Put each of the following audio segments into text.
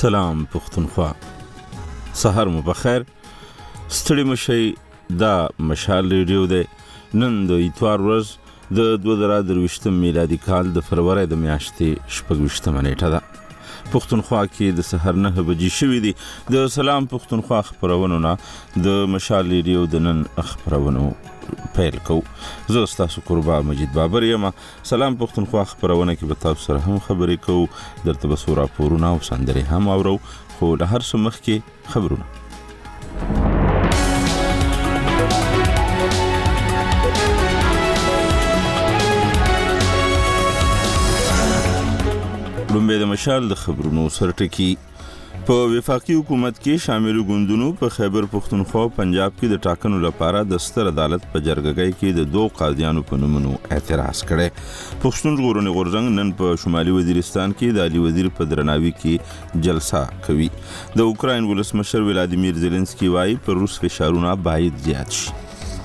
سلام پښتونخوا، سهار مو بخیر. ستړي مشئ، دا مشال ریډیو دی. نن د اتوار ورځ د 2023 میلادي کال د فروری د میاشتې 26 نیټه ده. پښتونخوا کې د سحر 9 بجې شوې دي. د سلام پښتونخوا خبرونو نه د مشال ریډیو د نن خبرونو پیل کو. زه ستاسو قربا مجید بابر یم. سلام پښتونخوا خبرونه کې به تاسو سره هم خبرې کوو، درته به سورا پورونه او سندرې هم اورو، خو له هر څه مخکې خبرونه. لومبه د مشال د خبرونو سرټکی. په وفاقي حکومت کې شامل ګوندونو په خیبر پښتونخوا او پنجاب کې د ټاکنو لپاره د ستر عدالت په جرګګۍ کې د 2 قاضیانو په نومونو اعتراض کړي. پښتون ژغورنې غورځنګ نن په شمالي وزیرستان کې د علي وزیر په درناوي کې جلسه کوي. د اوکراین ولسمشر ولادیمیر زيلنسکي وايي پر روس فشارونه باید زیات شي.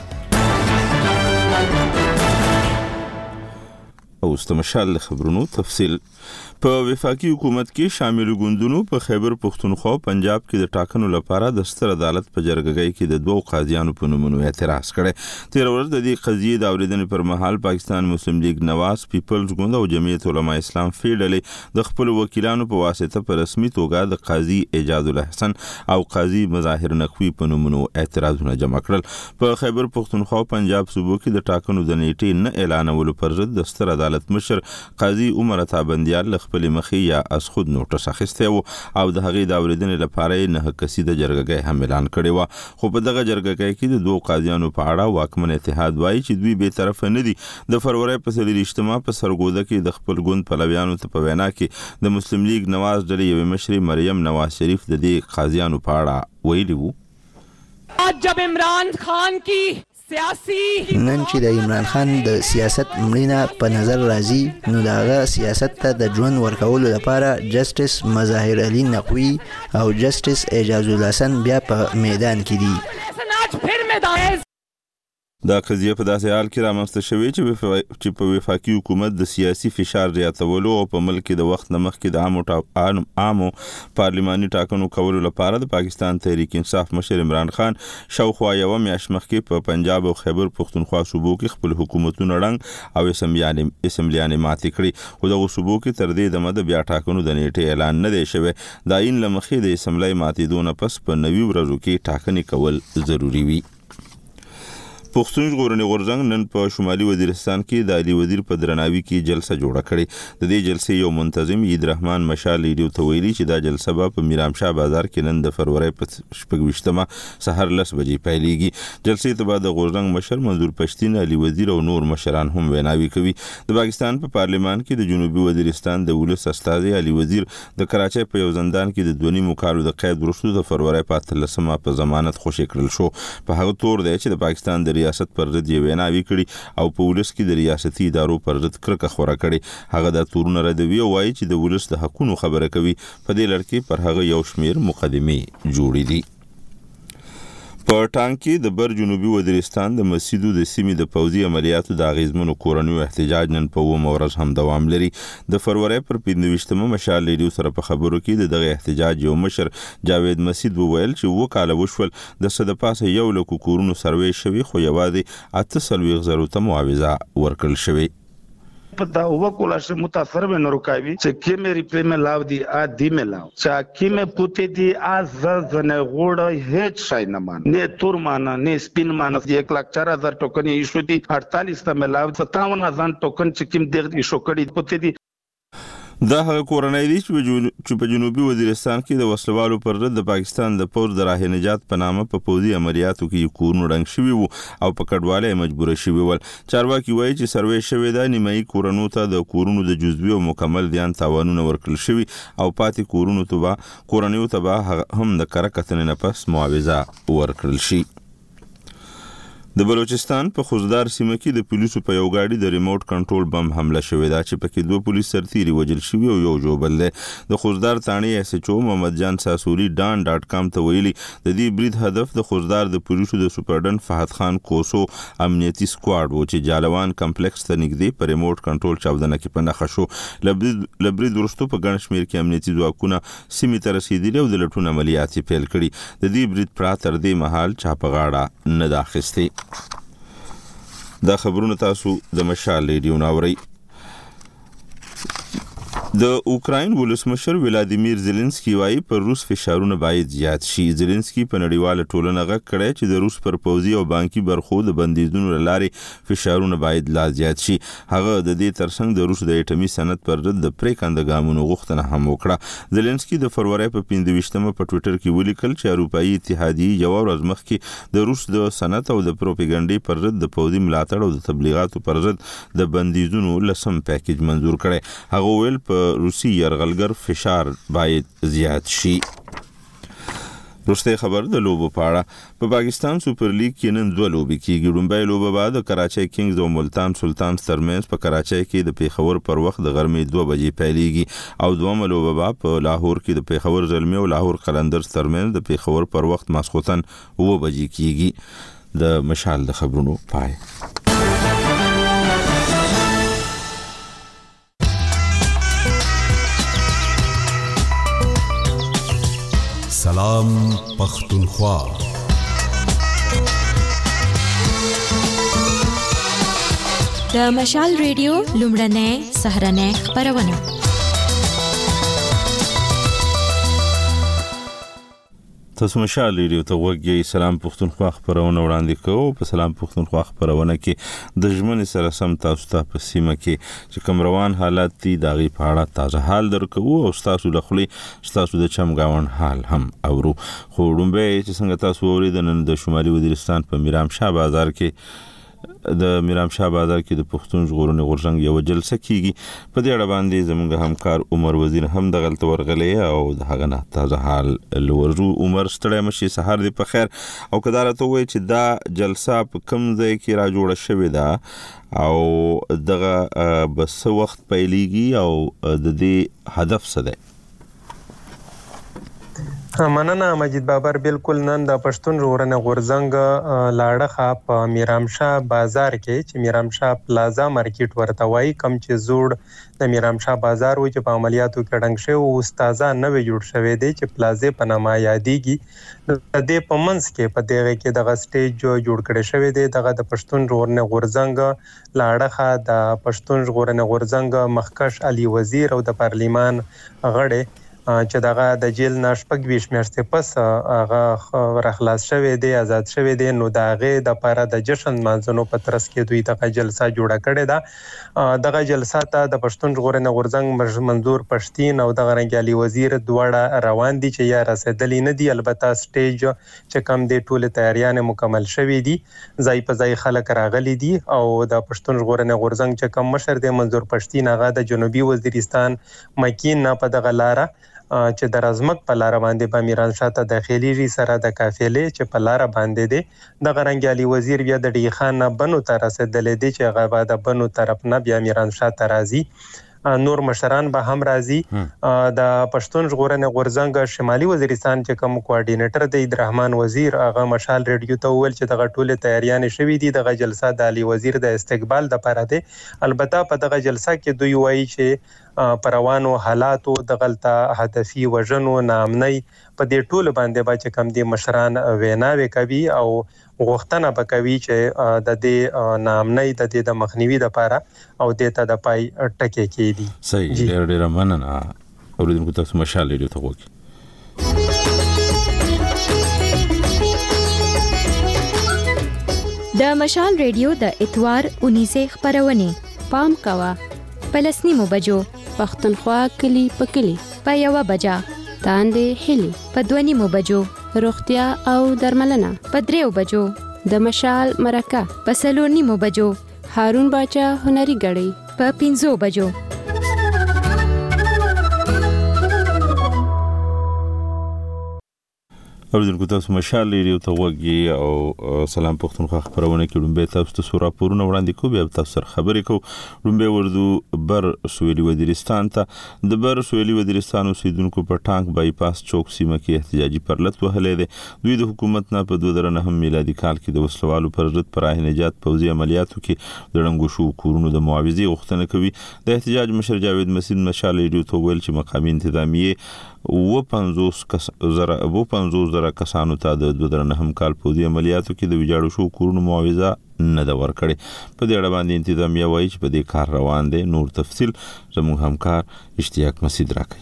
او استمشال خبرونو تفصیل. په وفاقي حکومت کې شامل ګوندونو په خیبر پښتونخوا او پنجاب کې د ټاکنو لپاره د ستر عدالت په جرګګۍ کې د 2 قاضیانو په نومونو اعتراض کړي. تیر ورځ د دې قضیې د اوریدنې پر مهال پاکستان مسلم لیگ نواز، پیپلز ګوند او جمعیت علماء اسلام فیډلې د خپل وکیلانو په واسطه په رسمي توګه د قاضي اعجاز الحسن او قاضي مظاهر نقوی په نومونو اعتراضونه جمع کړل. په خیبر پښتونخوا او پنجاب صوبو کې د ټاکنو د نیټې نه اعلانولو پر ضد د ستر عدالت مشر قاضي عمر عطابندیال خپل مخې یا از خود نوټس اخیستی و او د هغې د اوریدنې لپاره نه کسیده جرګګۍ هم اعلان کړی و. خو په دغه جرګګۍ کې د 2 قاضیانو په اړه واکمن اتحاد وایي چې دوی به طرفه نه دي. د فروری په 23 په سرګوده کې د خپل ګوند پلویانو ته په وینا کې د مسلم لیگ نواز ډلې یوې مشرې مریم نواز شریف د دې قاضیانو په اړه ویلي وو. جب عمران خان کی نن چې د عمران خان د سیاست مړینه په نظر راځي، نو داغه سیاست ته د ژوند ورکولو لپاره جسټس مظاهر علي نقوی او جسټس اعجاز الحسن بیا په میدان کې دي. دا قضیه په داسې حال کې رامنځته شوې چې په وفاقي حکومت د سیاسي فشار زیاتولو او په ملک کې د وخت نه مخکې د عامو پارلماني ټاکنو کولو لپاره د پاکستان تحریک انصاف مشر عمران خان شاوخوا یو میاشت مخکې په پنجاب او خیبر پښتونخوا صوبو کې خپل حکومتونه رنګ او اسمبلیانې ماتې کړي. خو دغه صوبو کې تر دې دمه د بیا ټاکنو د نیټې اعلان نه دی شوی. د عین له مخې د اسمبلی ماتېدو نه پس په 90 ورځو کې ټاکنې کول ضروري وي. پښتون ژغورنې غورځنګ نن په شمالي وزیرستان کې د علي وزیر په درناوي کې جلسه جوړه کړې. د دې جلسې یو منتظم عید رحمان مشال ریډیو ته ویلي چې دا جلسه به په میرامشاه بازار کې نن د فروری په 26 سحر 10 بجې پیلېږي. جلسې ته به د غورځنګ مشر منظور پښتین، علي وزیر او نور مشران هم ویناوي کوي. د پاکستان په پارلمان کې د جنوبي وزیرستان د ولس استازي علي وزیر د کراچۍ په یو زندان کې د 2.5 کالو د قید وروسته د فروری په 13 په ضمانت خوشي کړل شو. په هغه تور دی چې د پاکستان د ریاست پر ضد یې ویناوي کړي او په ولس کې د ریاستي ادارو پر ضد کرکه خوره کړي. هغه د تورونه ردوي او وایي چې د ولس د حقونو خبره کوي. په دې لړ کې پر هغه یو شمیر مقدمې جوړې دي. په ټانګ کې د بر جنوبي وزیرستان د مسجدو د سیمې د پوځي عملیاتو د اغیزمنو کورنیو احتجاج نن په 9 ورځ هم دوام لري. د فروری پر 25 مشال ریډیو سره په خبرو کې د دغه احتجاج یو مشر جاوید مسجد وویل چې 2 کاله وشول د صد پاسه 1 لک کورونو سروې شوي، خو یوازې 48,000 ته معاوضه ورکړل شوې. پتا وکولا سے متاثر به نروکاوی چې کی مې ریپلی مې لاو دی ا دی مې لاو چې کی مې پوتې دی از زنه غوړ هیڅ شای نه مان نه تور مان نه سپین مان 1,04,000 ټوکن یې شو دي 48 ته مې لاو 57,000 ټوکن چې کیم دغه شو کړي پوتې دي. دا هغه کورنۍ دي چې په جنوبي وزیرستان کې د وسلوالو پر ضد د پاکستان د پوځ د راه نجات په نامه په پوځي عملیاتو کې کورونه رنګ شوي وو او په کډواله مجبور شوي ول. چارواکي وایي چې سروې شوې ده نیمایي کورونو ته د کورونو د جزوي او مکمل دیان تاوانونه ورکړل شوي او پاتې کورنیو ته به هم د کره کتنې نه پس معاوضه ورکړل شي. د بلوچستان په خوزدار سیمه کې د پولیسو په یو گاډي د ریموټ کنټرول بم حمله شوې ده چې پکې 2 پولیس سرتیري وژل شوي او یو جوبل دی. د خوزدار تاڼې اس ایچ او محمد جان ساسوري ډان.com ته ویلي د دې برید هدف د خوزدار د پولیسو د سپرډنټ فهد خان کوسو امنیتي سکواډ و چې جالوان کمپلیکس ته نږدې په ریموټ کنټرول چاودنه کې په نښه شو. لبرید وروسته په ګڼ شمېر کې امنیتي ځواکونه سیمې ته رسېدلي او د لټون عملیات یې پیل کړي. د دې برید پرته تر دې مهال چا په غاړه نه ده اخیستې. دا خبرونه تاسو د مشال ریډیو ناوري. د اوکراین ولسمشر ولادیمیر زيلنسکي وايي پر روس فشارونه باید زیات شي. زيلنسکي په نړیواله ټولنه غږ کړی چې د روس پر پوځي او بانکي برخو د بندیزونو لارې فشارونه باید لا زیات شي. هغه د دې ترڅنګ د روس د اټومي صنعت پر ضد د پریکنده ګامونو غوښتنه هم وکړه. زيلنسکي د فروری په 15مه په ټوئیټر کې ولیکل چې اروپאי اتحادیه یو ورځ مخکې د روس د صنعت او د پروپاګاندا پر ضد د پوځي ملاتړ او د تبلیغاتو پر ضد د بندیزونو لسم پیکیج منزور کړي. هغه ویل په روسي يرغلګر فشار باید زیات شي. وروسته خبر د لوبو په اړه. په پاکستان سپر لیګ کې نن 2 لوبې کېږي. لومړی لوبه بعد د کراچۍ کینګز او ملتان سلطانز ترمنځ په کراچۍ کې د پیښور پر وخت د غرمې 2 بجې پیلېږي او دومره لوبه بعد په لاهور کې د پیښور زلمي او لاهور قلندرز ترمنځ د پیښور پر وخت ماسخوتن 9 بجې کېږي. د مشال د خبرونو پای. سلام پختونخوا. د مشال ریډیو لومړنۍ سهرنۍ خبرونه. تاسو مشال ریډیو ته وګورئ. سلام پختونخوا خبرونه وړاندې کوو. په سلام پختونخوا خبرونه کې د ژمنې سره سم تاسو ته په سیمه کې چې کوم روان حالات دي دغه په اړه تازه حال درکو او تاسو د خپل تاسو د چمګاون حال هم اورو. خو لومبه چې څنګه تاسو اوریدل نن د شمالي وزیرستان په میرام شاه بازار کې د پښتون ژغورنې غورځنګ یو جلسه کیږي. په دې اړه باندې زموږ همکار عمر وزیر هم د غلط ورغلې او د هغه نه تازه حال لورو. عمر ستړی مشي سحر دی په خیر. او کدارته وای چې دا جلسه په کوم ځای کې را جوړه شوې ده او دغه بس وخت پیلېږي او د دې هدف څه دی؟ مننه مجید بابر. بالکل نن د پښتون ژغورنې غورځنګ لاړخه په میرامشاه بازار کې چې میرامشاه پلازا مارکیټ ورته وایي کم چې زوړ د میرامشاه بازار و چې په عملیاتو کې ډنګ شوی او استادان نوې جوړ شوی دی چې پلازې په نامه یادېږي. د دې په منځ کې په دغه کې دغه سټیج جوړ کړی شوی دی. دغه د پښتون ژغورنې غورځنګ لاړخه د پښتون ژغورنې غورځنګ مخکښ علي وزیر او د پارلیمان غړي چې دغه د جیل نه 26 میاشتې پس هغه راخلاص شوی دی، آزاد شوی دی. نو د هغې دپاره د جشن لمانځنو په ترڅ کې دوی دغه جلسه جوړه کړې ده. دغه جلسه ته د پښتون ژغورنې غورځنګ منظور پښتین او دغه رنګ علي وزیر دواړه روان دي چې یا رسېدلي نه دي. البته سټیج چې کوم دی ټولې تیاریانې مکمل شوي دي، ځای په ځای خلک راغلي دي او د پښتون ژغورنې غورځنګ چې کوم مشر دی منظور پښتین هغه د جنوبي وزیرستان مکین نه په دغه لاره چې د رزمک په لار باندې په میرانشاه ته داخليږي سره د قافلې چې په لار باندې دی. د غرنګ علي وزیر بیا د ډی خان نه بنو ته رسېدلې دی چې هغه د بنو طرف نه بیا میرانشاه ته راځي. نور مشران به هم راځي. د پښتون ژغورنې غورځنګ شمالي وزیرستان چې کوم کوارډینیټر دی عبدالرحمن وزیر هغه مشال ریډیو ته وویل چې دغه ټولې تیاریانې شوي دي. دغه جلسه د علي وزیر د استقبال دپاره دی. البته په دغه جلسه کې دوی وایي چې پر روانو حالاتو د غلطه هدفي وژنو ناامنۍ په دې ټولو باندې به چې کوم دي مشران ویناوې کوي او غوښتنه به کوي چې د دې ناامنۍ د دې د مخنیوي دپاره او دې ته د پای ټکې کېږي. صحیح. ډېره مننه. اوریدونکو تاسو مشال ریډیو ته وګورئ. د مشال ریډیو د اتوار 19 خبرونه پام کوه. پلسنیمو بجو پختونخوا کلی په کلی په 1 بجا تاندې هلی په 2 بجو روغتیا او درملنه په 3 بجو د مشال مرکه په 4 بجو هارون باچا هنري غړي په 5 بجو. اوریدونکو تاسو مشال ریډیو ته وګورئ او سلام پښتونخوا خبرونه کې لومبه تاسو ته سورا پورونه وړاندې کوو بیا تاسو سره خبرې کوو لومبه وردو بر سویلي وزیرستان ته د بر سویلي وزیرستان اوسیدونکو په ټانک بایپاس چوک سیمه کې احتجاجي پرلط وهلې ده دوی د حکومت نه په 2009 میلادي کال کې د وسلوالو پر ضد پراه نجات پوځي عملیاتو کې د رنګو شو کورونو د معاوضې غوښتنه کوي د احتجاج مشر جاوید مسعود مشال ریډیو ته ویل چې مقامي انتظامیه و 50,000 کسانو ته د 2009 کال پوځي عملیاتو کې د ویجاړو شو کورونو معاوضه نه دا ورکړي په دې اړه باندې انتظامیه وایي چې په دې کار روان دي نور تفصیل زموږ همکار اشتیاق مسعود راکړي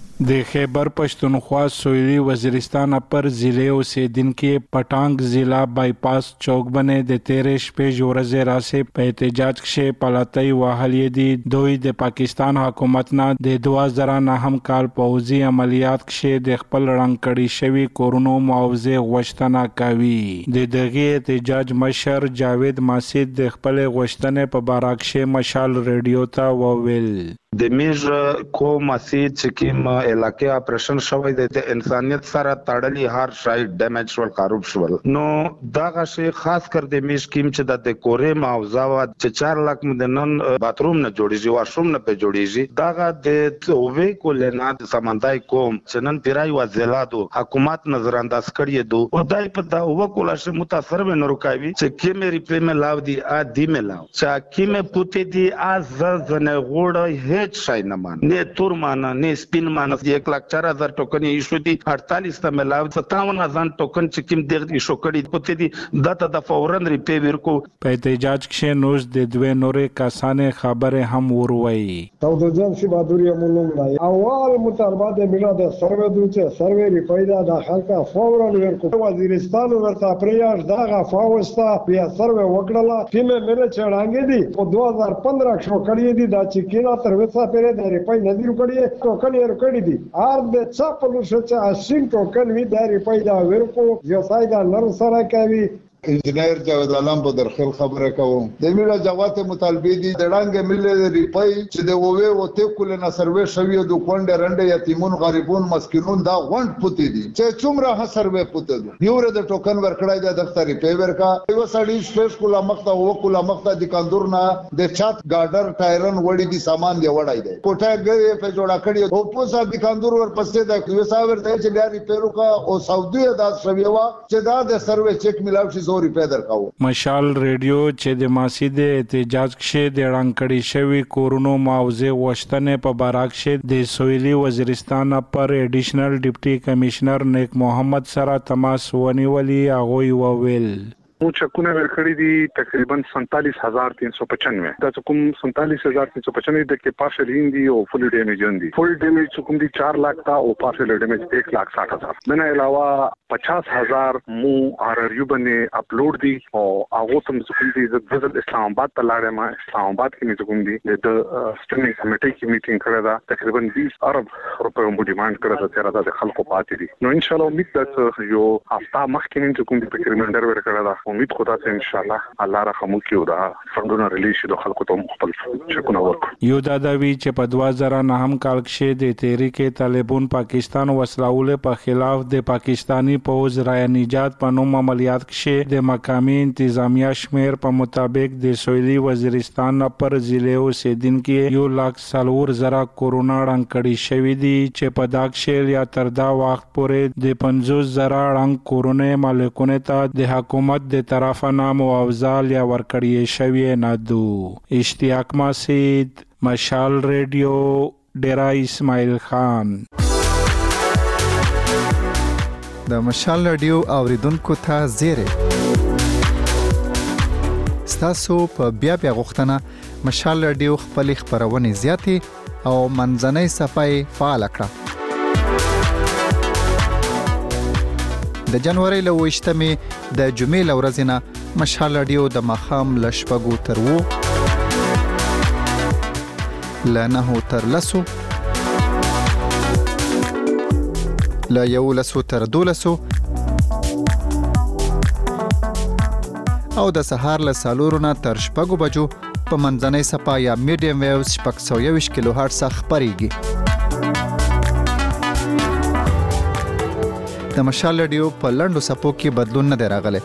د خیبر پښتونخوا سویلی وزیرستان اپر ضلع اوسیدونکو پټانګ ضلع بایپاس چوک باندې د 13 شپې ورځې راسه په احتجاج کې پلاتای وهلې دي دوی د پاکستان حکومت نه د 2009 کال پوځي عملیات کې د خپل رنګ کړي شوی کورونو معاوضه غوښتنه کوي د دغه احتجاج مشر جاوید مسعود د خپل غوښتنې په باره کې مشال ریډیو ته وویل د میج کوم مسید چې کوم علاقې اپریشن شوی د انسانیت سره تړلي هر شای ډیمیج ول خراب شول نو دا غشي خاص کر د میج کیم چې د کورې معاوضه وا چې 4 لک مدنن باتروم نه جوړیږي واشروم نه په جوړیږي دا د اووی کولنا د سمندای کوم چې نن پیرای وزلادو حکومت نظر انداز کړی دو او دای په دا وکول شي متاثر به نورکاوي چې کی مې ریپلی مې لاو دی ا دی مې لاو چې کی مې پوتې دی از زنه غوړ شای نه مان نه تور مان نه سپین مان 1,04,000 ټوکن ایشو دي 48 ته ملاو 57,000 ټوکن چې کوم دغه ایشو کړي پته دي دته د فورن ریپی ورکو په احتجاج کې نوز د دوه نورې کسانې خبره هم وروي تودجان سی بادوری مولوم نه اول مطالبه د بنا د سروې دوچه سروې ریپیدا د خلک فورن ورکو وزیرستان ورته پریاش دغه فاوستا بیا سروې وکړه چې مې چړانګې دي په 2015 کې کړی دي دا چې کینا تر پیره د ریپای ندیرو کړي ټوکن یې کړی دي ار د چاپلو شته اسین ټوکن وی د ریپای دا ورکو یو سایدا نر سره کوي انجنیر جاوید عالم په درخل خبره کوم د میرا جوات مطالبه دي د ډنګ ملي ریپای چې د ووي او ته کول نه سروې شوی د کونډه رنده یتیمون غریبون مسکینون دا غونډ پوتې دي چې څومره ها سروې پوتې دي یو ر د ټوکن ورکړای د دفتر ریپای ورکا یو سړی سپیس کولا مخته او کولا مخته د کندور نه د چات ګاډر ټایرن وړي دي سامان دی وړای دی کوټه غوي په جوړه کړی او په صاحب د کندور ور پسته د یو صاحب ته چې بیا ریپیرو کا او سعودي ادا شویوا چې دا د سروې چیک ملاوي مشال ریډیو چې د ماسید احتجاج کې د رنګکړي شوی کورونو معاوضه غوښتنې په باره کې د سویلی وزیرستان پر ایډیشنل ډیپټي کمشنر نیک محمد سره تماس ونیولي هغه وویل مو چکونه ورکړی دي تقریبا 47,395 دا کوم 47,395 د کې پارشل هندي او فل ډیمیج دي فل ډیمیج کوم دي 4 लाख تا او پارشل ډیمیج 1,60,000 دنه علاوه 50,000 مو RRU باندې اپلوډ دي او هغه تم کوم دي د اسلام آباد ته لاړم اسلام آباد کې کوم دي د سټنډینګ کمیټې کې میټینګ کړی دا تقریبا 20 ارب روپیو مو ډیماند کړی دا چې د خلکو پاتې دي نو ان شاء الله امید ده یو هفته مخکې کوم دي په ریمایندر ورکړی دا امید خدا ته ان شاء الله الله رحم وکړي دا فندونه ریلیز شي د خلکو ته خپل چکونه ورکړي یو داوی چې په 2009 کال کې د تحریک طالبان پاکستان وسلاول په خلاف د پاکستانی پوز رای نجات په نوم عملیات کې د مقامی انتظامیه شمیر په مطابق د سویلی وزیرستان پر ضلع اوسیدونکو 1,04,000 کورونا رنګ کړي شوی دي چې په داکشل یا تر دا وخت پورې د 50,000 رنګ کورونا مالکونه ته د حکومت د طرفه نام او افضل یا ورکړی شوی نه دو اشتیاق مسعود مشال ریډیو ډیرا اسماعیل خان د مشال ریډیو اوریدونکو ته زیره ستاسو په بیا غوښتنه مشال ریډیو خپل خبرونه زیاتې او منځنۍ صفای فعال کړه د جنوري له 28مې د جمعې له ورځې نه مشال ریډیو د مخام له شپږو تر 9 له 9 تر 10 له 11 تر 12 او د سهار له 4 نه تر 6 بجو په منځنۍ صفا یا میډیم ویوز 621 کیلو هرتز خبريږي د مشال رادیو په لنډو سپو کې بدلون نه دی راغلی.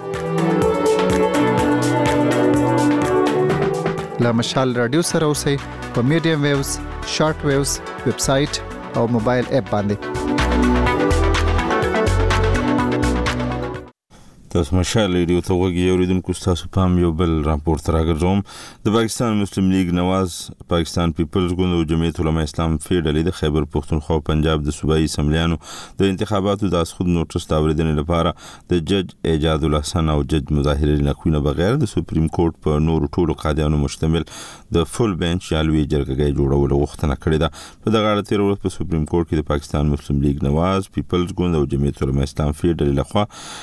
له مشال رادیو سره اوسئ په میډیم ویوز، شارټ ویوز، ویب سایټ او موبایل اپ باندې. تاسو مشال رادیو ته وګورئ. اوریدونکو تاسو پام یو بل راپور تراګرځوم. د پاکستان مسلم لیگ نواز، پاکستان پیپلز ګوند او جمعیت علماء اسلام فیډرالي د خیبر پختونخوا او پنجاب د صوبایي اسمبلیانو د انتخاباتو د اسخود نوټس د اوریدنې لپاره د جج اعجاز الحسن او جج مظاهر نقوی نه بغیر د سپریم کورټ په نور ټولو قاضیانو مشتمل د فول بنچ یا لوی جرګه جوړولو غوښتنه کړې ده. په دغه اړه تیر ورځ په سپریم کورټ کې د پاکستان مسلم لیگ نواز، پیپلز ګوند او جمعیت علماء اسلام فیډرالي لخوا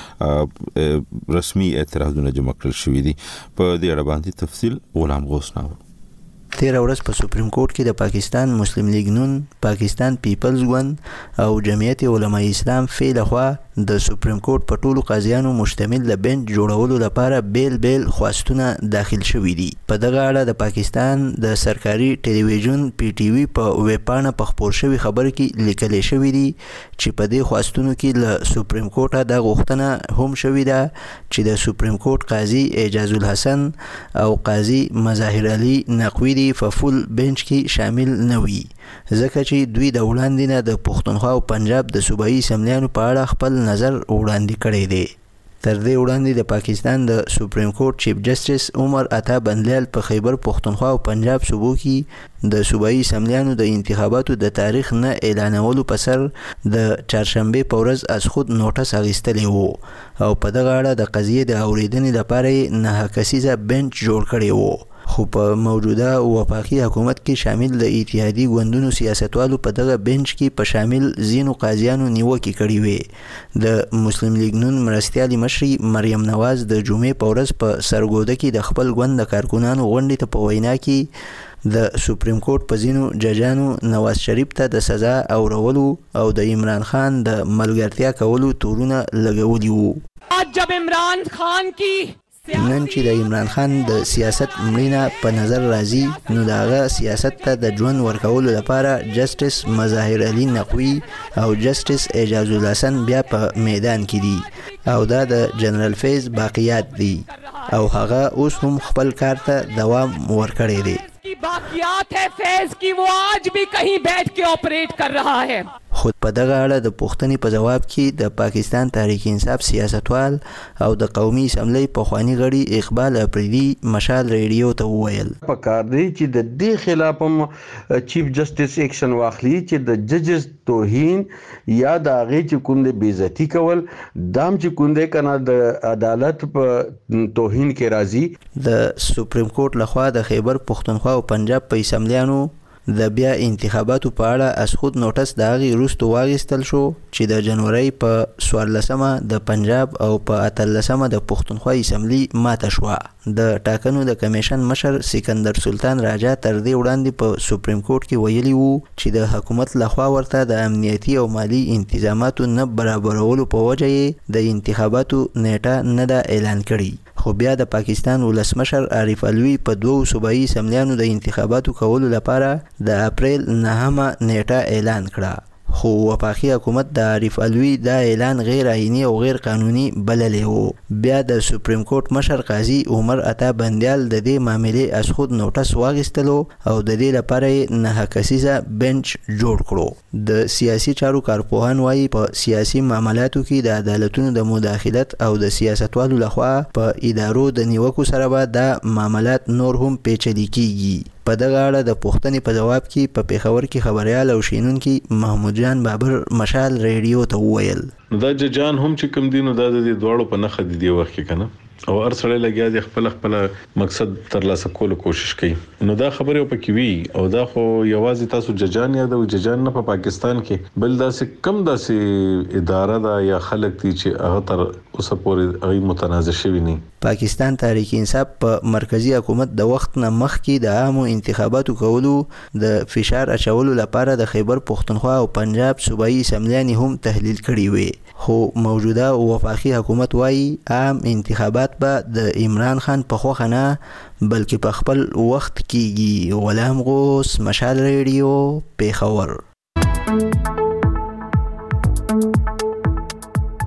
رسمي اعتراضونه جمع کړل شوې دي. په دې اړه باندې تفصیل غلام غوث ناو. تیر ورځ په سپریم کورټ کې د پاکستان مسلم لیگ نون، پاکستان پیپلز ګوند او جمعیت علماء اسلام فی لخوا د سپریم کورټ په ټولو قاضیانو مشتمل د بنچ جوړولو لپاره بیل بیل خواستونه داخل شوي دي. په دغه اړه د پاکستان د سرکاري ټلویزیون پی ټی وی په ویب پاڼه په خپور شوی خبر کې لیکل شوی دی چې په دې خواستونو کې له سپریم کورټه د غوښتنه هم شوې ده چې د سپریم کورټ قاضي اعجاز الحسن او قاضي مظاهر علي نقوی په فول بنچ کې شامل نه وي، ځکه چې دوی د وړاندې نه د پښتونخوا او پنجاب د صوبایي اسمبلیانو په اړه خپل نظر وړاندې کړی دی. تر دې وړاندې د پاکستان د سپریم کورټ چیف جسټس عمر عطا بندلیال په خیبر پښتونخوا او پنجاب صوبو کې د صوبایي اسمبلیانو د انتخاباتو د تاریخ نه اعلانولو په سر د چهارشنبه په ورځ از خود نوټس اخیستلی وو او په دغه اړه د قضیې د اورېدنې لپاره یې 9 کسیزه بنچ جوړ کړی وو. خو په موجوده وفاقي حکومت کې شامل د اتحادي ګوندونو سیاستوالو په دغه بنچ کې په شامل ځینو قاضیانو نیوکې کړې وې. د مسلم لیگ نون مرستیالي مشري مریم نواز د جمعې په ورځ په سرګوده کې د خپل ګوند د کارکونانو غونډې ته په وینا کې د سپریم کورټ په ځینو ججانو نواز شریف ته د سزا اورولو او د عمران خان د ملګرتیا کولو تورونه لګولي وو. جب عمران خان کی نن چې د عمران خان د سیاست مړینه په نظر راځي، نو د هغه سیاست ته د ژوند ورکولو لپاره جسټس مظاهر علي نقوی او جسټس اعجاز الحسن بیا په میدان کې دي او دا د جنرال فیض باقیات دي او هغه اوس هم خپل کار ته دوام ورکړی دی. باقیات ہے فیض کی، وہ آج بھی کہیں بیٹھ کے آپریٹ کر رہا ہے. خود په دغه اړه د پوښتنې په جواب کې د پاکستان تحریک انصاف سیاستوال او د قومي اسمبلی پخوانی غړي اقبال افریدي مشال ریډیو ته وویل پکار دی چې د دې خلاف هم چیف جسټس ایکشن واخلي چې د ججز توهین یا د هغې چې کوم د بې عزتي کول دام چې کوم دی کنه د عدالت په توهین کې راځي. د سپریم کورټ لخوا د خیبر پختونخوا او پنجاب په اسمبلیانو د بیا انتخاباتو په اړه از خود نوټس د هغې وروسته واخیستل شو چې د جنورۍ په 14مه د پنجاب او په 18مه د پښتونخوا اسمبلي ماته شوه. د ټاکنو د کمیشن مشر سکندر سلطان راجا تر دې وړاندې په سپریم کورټ کې ویلي وو چې د حکومت لخوا ورته د امنیتي او مالی انتظاماتو نه برابرولو په وجه یې د انتخاباتو نیټه نه ده اعلان کړې. خو بیا د پاکستان ولسمشر عارف علوي په 2 صوبایي اسمبلیانو د انتخاباتو کولو لپاره د اپریل 9مه نیټه اعلان کړه. خو وفاقي حکومت د عارف علوي دا اعلان غیر آئینی او غیر قانوني بللی وو. بیا د سپریم کورټ مشر قاضي عمر عطا بندیال د دې معاملې از خود نوټس واخیستلو او د دې لپاره یې 9 کسیزه بنچ جوړ کړو. د سیاسي چارو کارپوهان وایي په سیاسي معاملاتو کې د عدالتونو د مداخلت او د سیاستوالو لخوا په ادارو د نیوکو سره به دا معاملات نور هم پیچلي کیږي. په دغه اړه د پوښتنې په جواب کې په پیښور کې خبريال او شینونکي محمود جان بابر مشال ریډیو ته وویل دا ججان هم چې کوم دینو دا د دواړو په نخښه دي وخت کې کنه او هر سړی لګیا دی خپل مقصد ترلاسه کولو کوشش کوي. نو دا خبره په کې وی او دا خو یوازې تاسو ججان یا د ججان نه په پاکستان کې بل داسې کم داسې اداره دا یا خلک دي چې هغه تر اوسه پورې غي متنازع شوی نه. پاکستان تحریک انصاف په مرکزی حکومت د وخت نه مخکې د عامو انتخاباتو کولو د فشار اچولو لپاره د خیبر پختونخوا او پنجاب صوبایي اسمبلیانې هم تحلیل کړي وي. خو موجوده وفاقي حکومت وایي عام انتخابات به د عمران خان په خوښه نه بلکې په خپل وخت کېږي. غلام غوث مشال ریډیو پیښور.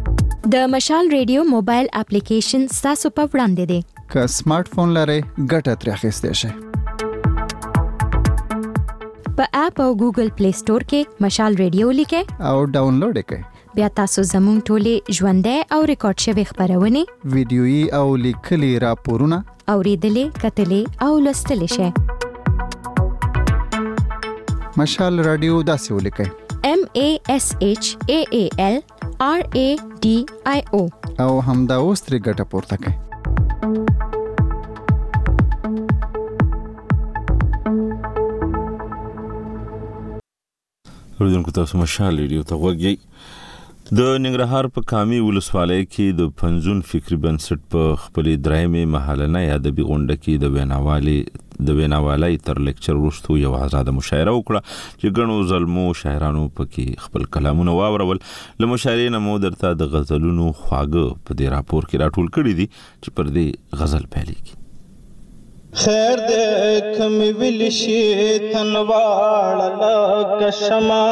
د مشال ریډیو موبایل اپلیکیشن تاسو په وړاندې دی. که سمارټ فون لرئ ګټه ترې اخیستی شئ. په اپ او ګوګل پلی سٹور کې مشال ریډیو لیکئ او ډاونلوډ یې کړئ. بیا تاسو زموږ ټولې ژوندۍ او ریکارډ شوي خپرونې، ویډیويي او لیکلي راپورونه اورېدلې، کتلې او لوستلی شئ. مشال رادیو داسې ولیکئ: MASHAALRADIO او همدا اوس ترې ګټه پورته کړئ. اوریدونکو تاسو مشال ریډیو ته غوږ یئ. د ننګرهار په کامي ولسوالۍ کې د پنځون فکري بنسټ په خپلې درېیمې مهالنۍ ادبي غونډه کې د ویناوالۍ تر لیکچر وروسته یو آزاده مشاعره وکړه چې ګڼو زلمو شاعرانو پکې خپل کلامونه واورول. له مشاعرې نه مو درته د غزلونو خواږه په دې راپور کې راټول کړي دي چې پر دې غزل پیلېږي. خیر دې کم ویل شي تنواړه لکه شمع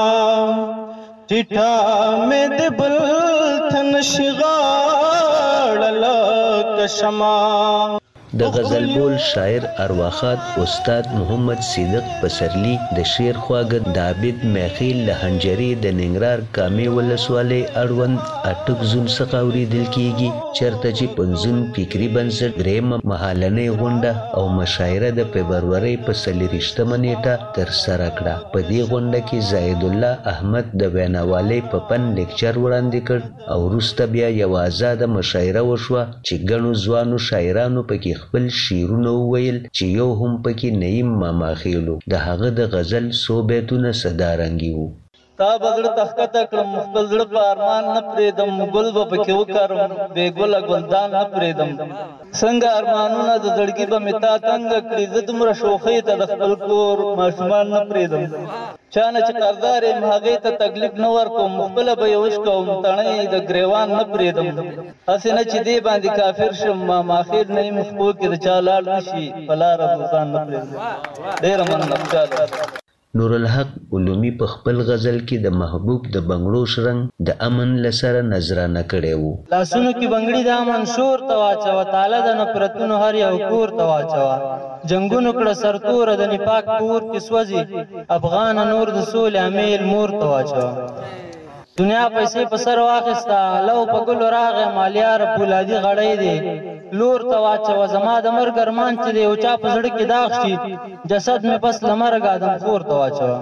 ټیټه مې د بل تن شي غاړه لکه شمع. د غزل بول شاعر ارواخات استاد محمد صدیق پسرلی د شعر خواږه د عابد میخیل لهنجری د ننګرهار کامي ولسوالۍ اړوند اټک زون څخه اورېدل کیږي چېرته چې پنځون فکري بنسټ درېیمه مهالنۍ غونډه او مشاعره د فبرورۍ په 24مه نیټه ترسره کړه. په دې غونډه کې زاهد الله احمد د ویناوالۍ په فن لیکچر وړاندې کړ او وروسته بیا یوه آزاده مشاعره وشوه چې ګڼو ځوانو شاعرانو پکې خپل شعرونه وویل چې یو هم پکې نعیم ماماخیلو د هغه د غزل څو بیتونه صدارنګي وو. تا بغړ تخته کړم خپل زړه په ارمان نه پرېدم ګل به پکې وکرم بې ګله ګلدان نه پرېدم څنګه ارمانونه د زړګي به مې تا تنګه کړي زه دومره شوخۍ ته د خپل کور ماشومان نه پرېدم چا نه چې قرضدار یم هغې ته تکلیف نه ورکوم خپله به یې وشکوم تڼۍ د ګریوان نه پرېدم هسې نه چې دې باندې کافر شم ماماخېل نه یم خپو کې د چا لاړ نه شي په لاره دوکان نه پرېدم. ډېره مننه خوشحاله. نورالحق علومي په خپل غزل کې د محبوب د بنګړو شرنګ د امن لسره نظرانه کړی وو. لاسونو کې بنګړي د امن شور ته واچوه تعالی د نفرتونو هر یو کور ته واچوه جنګونو کړه سرتوره د نفاق کور کې سوځي افغان نور د سولې امیل مور ته واچوه دنیا پیسې په سر واخیسته لو په ګلو راغی مالیار پولادي غړی دی لور ته واچوه زما د مرګ ارمان چې دی یو چا په زړه کې داغ شي جسد مې پس له مرګ آدمخور ته واچوه.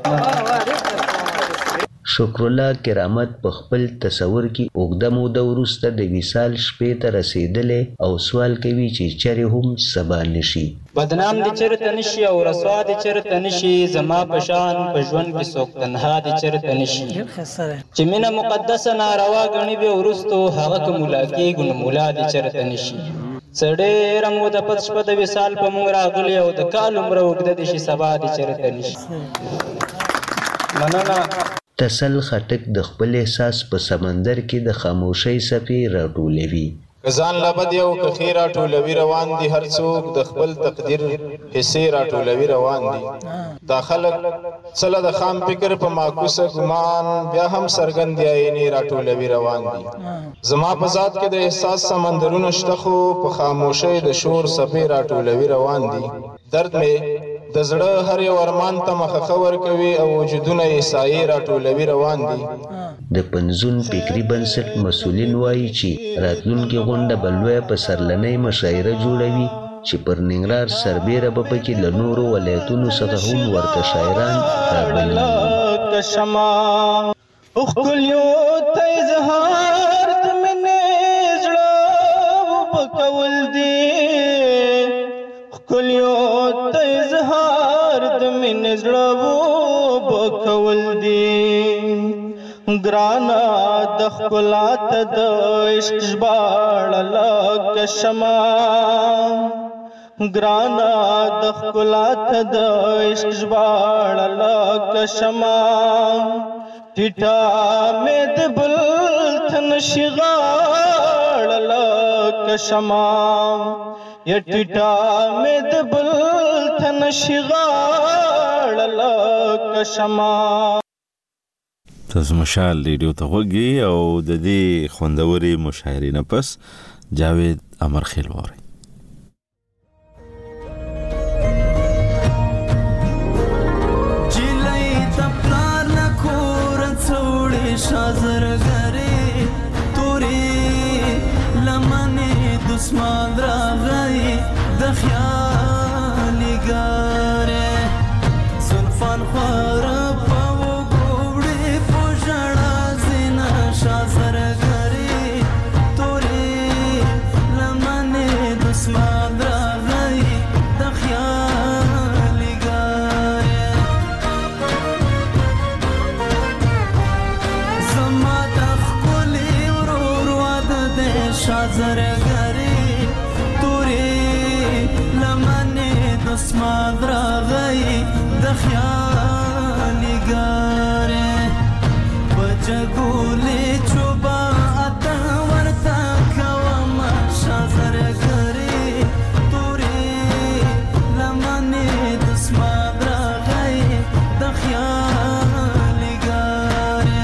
شکر الله کرامت په خپل تصور کې اوږده موده وروسته د وصال شپې ته رسېدلی او سوال کوي چې چېرې هم سبا نشي. بدنام دې چېرته نشي او رسوا دې چېرته نشي زما په شان په ژوند کې څوک تنها دې چېرته نشي چې مینه مقدسه ناروا ګڼي بیا وروستو هغه که مولا کېږو نو مولا دې چېرته نشي. څه ډېره موده پس شپه د وصال په موږ راغلې او د کال عمره اوږده دې شي سبا دې چېرته نشي. مننه. تسل خټک د خپل احساس په سمندر کې د خاموشۍ څپې راټولوي. ځان لبد یو کخې راټولوي روان دي هر څوک د خپل تقدیر حصې راټولوي روان دي دا خلک څله د خام فکر په معکوسه ګمان بیا هم څرګند عینې راټولوي روان دي زما په ذات کې د احساس سمندرونه شته خو په خاموشۍ د شور څپې راټولوي روان دي درد مې د زړه هر یو ارمان ته مخه خور کوي او وجودونه یې سایې راټولوي روان دي. د پنځون فکري بنسټ مسؤلین وایي چې راتلونکې غونډه به لویه پسرلنۍ مشاعره جوړوي چې پر ننګرهار سربیره به پکې له نورو ولایتونو څخه هم ورته شاعران رابللي. ښکلیو ته اظهار د مینې زړه وبکول دي ښکلیو ته اظهار د مینې زړه وبکول دي ګرانه د ښکلا ته د عشق ژباړه لکه شمع ګرانه د ښکلا ته د عشق ژباړه لکه شمع ټیټه مې د بل ته نشي غاړه لکه شمع یا ټیټه مې د بل ته نشي غاړه لکه شمع. تاسو مشال ریډیو ته وګورئ او د دې خوندوري مشاعرې نه پس جاوید امرخیل وره شازر غری توری لمنه دسمان را غی د خیال گاره زلفان خور پاو گوڑی پوشڑا زینا شازر غری توری لمنه دسمان را غی د خیال گاره شازر غری توری لمنه دسماد را غی د خیال گاره بجگولی چوبا اتا ورتا کوام شازر غری توری لمنه دسماد را غی د خیال گاره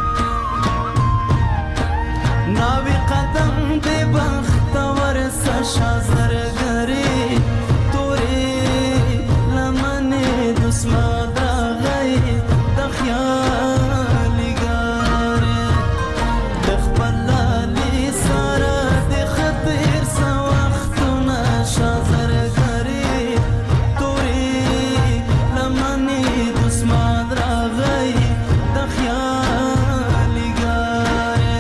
ناوی قدم بختور شازر غری توری لمنه دسماد غی د خیال گاره تخبل لی سارا د خطر سو وختنا شازر غری توری لمنه دسماد غی د خیال گاره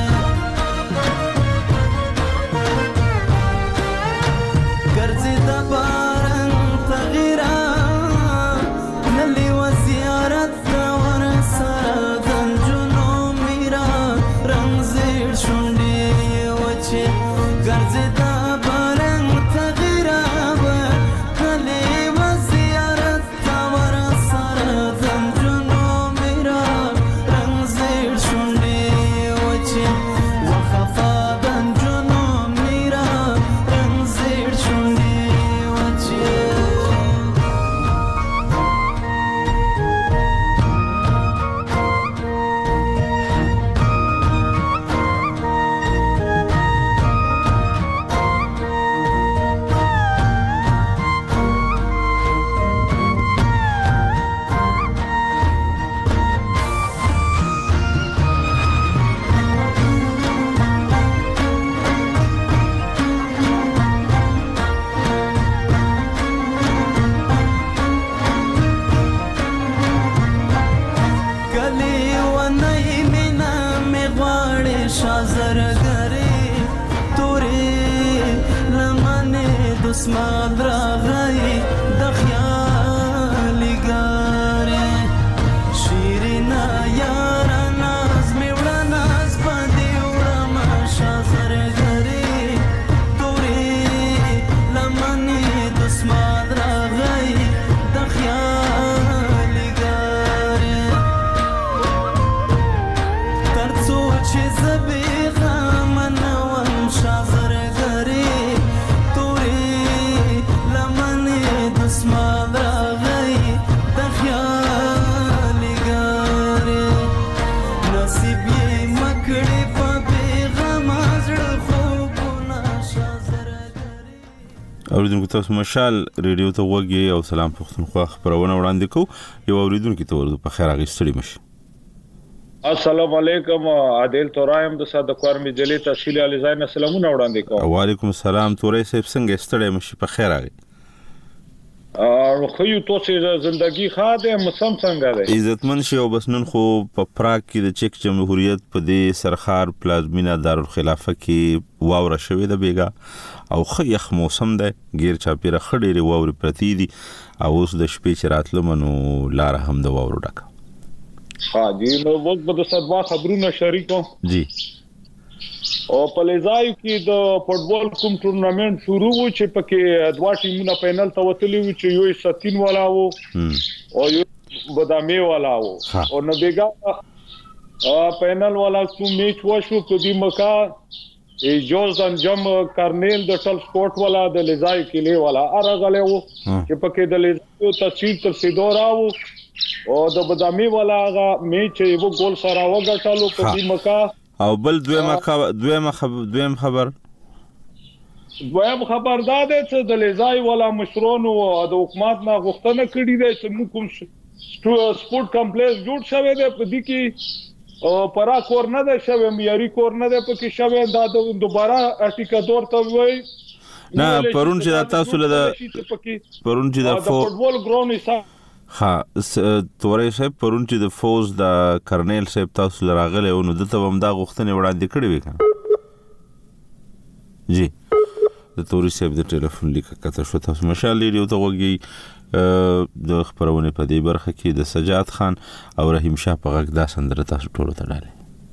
گرزی دا بارن تغیرا نلی و زیارت دور سردن جنو میرا رنگ زیر شنڈی وچی گرزی دا بارن تغیرا نلی و زیارت دور سردن جنو میرا رنگ زیر شنڈی وچی وخفادن جنو میرا رنگ زیر شنڈی شازر غری توری لمنه دسماد را غی د خیال گاره شیرین یار ناز میوڑا ناز پدی وړم شازر غری توری لمنه دسماد را غی د خیال گاره ترڅو چې زبی غمنوم شازر غری توری لمنه دسماد را غی د خیال گاره نصیب یې مکړې په بیغم زړه خوبونه شازر غری. اوریدونکو تاسو مشال ریډیو ته وګورئ او سلام پښتونخوا خبرونه وړاندې کوو یو اوریدونکو ته ورته په خیر اغوستړي مشي. السلام علیکم عادل تورایم د صادقوار مجلې تحصیل علی زاین سلامونه وړاندې کوم. وعلیکم السلام تورې صاحب څنګه ستړی مشي په خیر اغي. خو یو توسه زندگی خاده موسم څنګه ده عزتمن شي او بس نن خو په پراګ کې د چک جمهوریت په دې سرخار پلازمینا دارالخلافه کې واوره شوې ده بیګا او خو یخ موسم ده غیر چاپیره خډېری واوري پرتی دي او اوس د شپې چراتلو منو لار هم د واورو ډکه. ها جی نو وخت به د سبا خبرونه شریکو جی او په لزای کې د فوټبال کوم ټورنمنت شروع و چې پکې دوا ټیمونه فائنل ته وتلی و چې یو 17 والا وو او یو بادامي والا وو او نو بیګا فائنل والا کوم میچ وشو په دې مکا جوزن جم کارنیل د ټل سپورت والا د لزای کې لی والا ارغله وو چې پکې د لزای تفصیل تر سیدو راو او د بادامي والا هغه میچ یو ګول سره وګټلو په دې مکا او بل دویم خبر دا ده چې د لیزای والا مشرونو او د حکومت نه غوښتنه کړې ده چې موږ کوم سپورت کمپلیکس جوړ شوی دی په دې کې پرا کور نه ده شوی معیاري کور نه ده پکې شوی دا دوباره اټیکادور ته وای نه پرون چې تاسو له پرون چې د فوټبال ګراوند حساب تورې صاحب پرون چې د فوز د کرنیل صاحب تاسو لراغله او نو دته هم دا غوښتنه وړاندې کړې وې کنه جی د تورې صاحب د ټلیفون لیک کته شو تاسو مشال ریډیو ته وګي د خبرونه په دې برخه کې د سجاد خان او رحیم شاه په غږ دا سندره تاسو ټول ته ډاله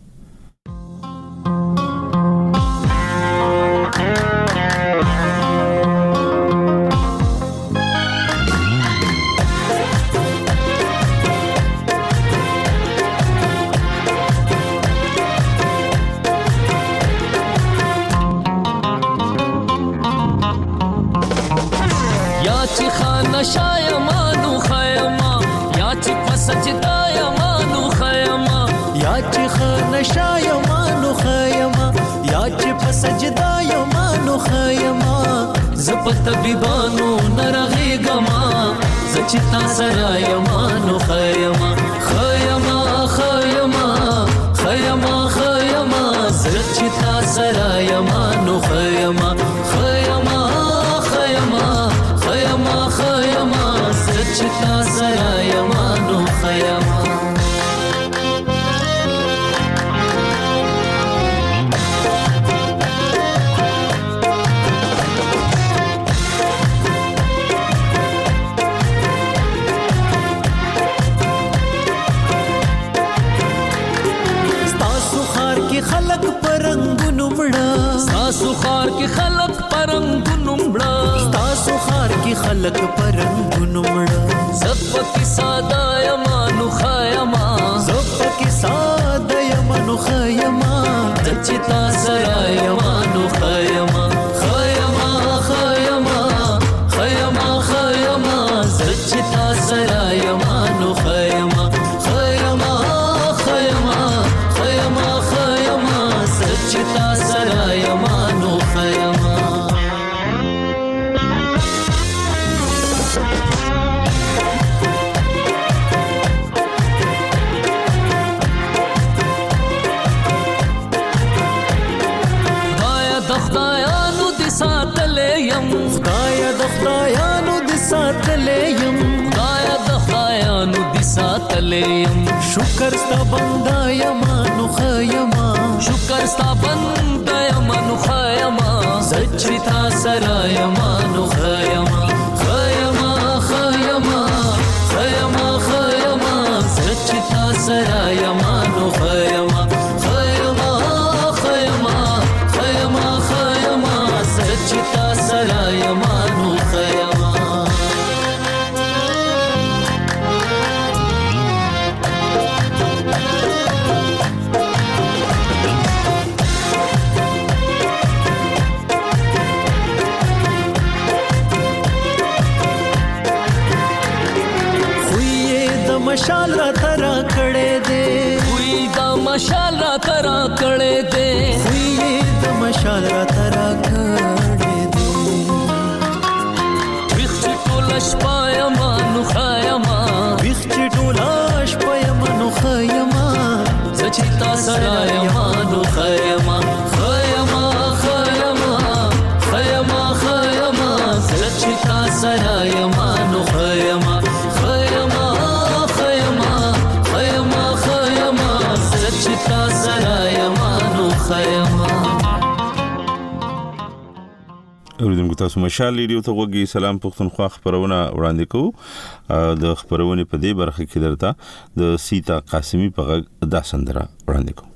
سجدا یمانو خیما زپت بیبانو نرغی گما زچتا سرا یمانو خیما خیما خیما خیما خیما زچتا سرا یمانو خیما خیما خیما خیما خیما زچتا سرا یمانو خیما خلق پرنګونو مړه تاسو خار کې خلق پرنګونو مړه تاسو خار کې خلق پرنګونو مړه زپ کې ساده یمانو خیما زپ کې ساده یمانو خیما دچتا سرا یمانو خیما خیما خیما خیما خیما دچتا سرا یمانو خیما خیما خیما خیما چتا سرا یمانو خیما خدایا د خدایانو د ساتلې يم خدایا د خدایانو د ساتلې يم خدایا د خدایانو د ساتلې يم شکر ستا بندا یمانو خیما شکر ستا بندا یمانو خیما سچتا سرا یمانو خیما خیما خیما خیما خیما سچتا سرا یمانو خیما خیما خیما خیما خیما سچتا سرا یمانو خیما مشال را ترا کړه دے وی دا مشال را ترا کړه دے وی دا مشال را ترا کړه دے وخت ټولش پایم نو خیما وخت ټولش پایم نو خیما زچتا سرا یمانو خیما خیما خیما خیما خیما زچتا سرا یمانو خیما چتا سرا یمانو خیما اوریدونکو تاسو مشال ریډیو ته وګورئ سلام پښتونخوا خبرونه وړاندې کوو د خبرونه په دې برخه کې درته د سیتا قاسمی په غږ دا سندره وړاندې کوو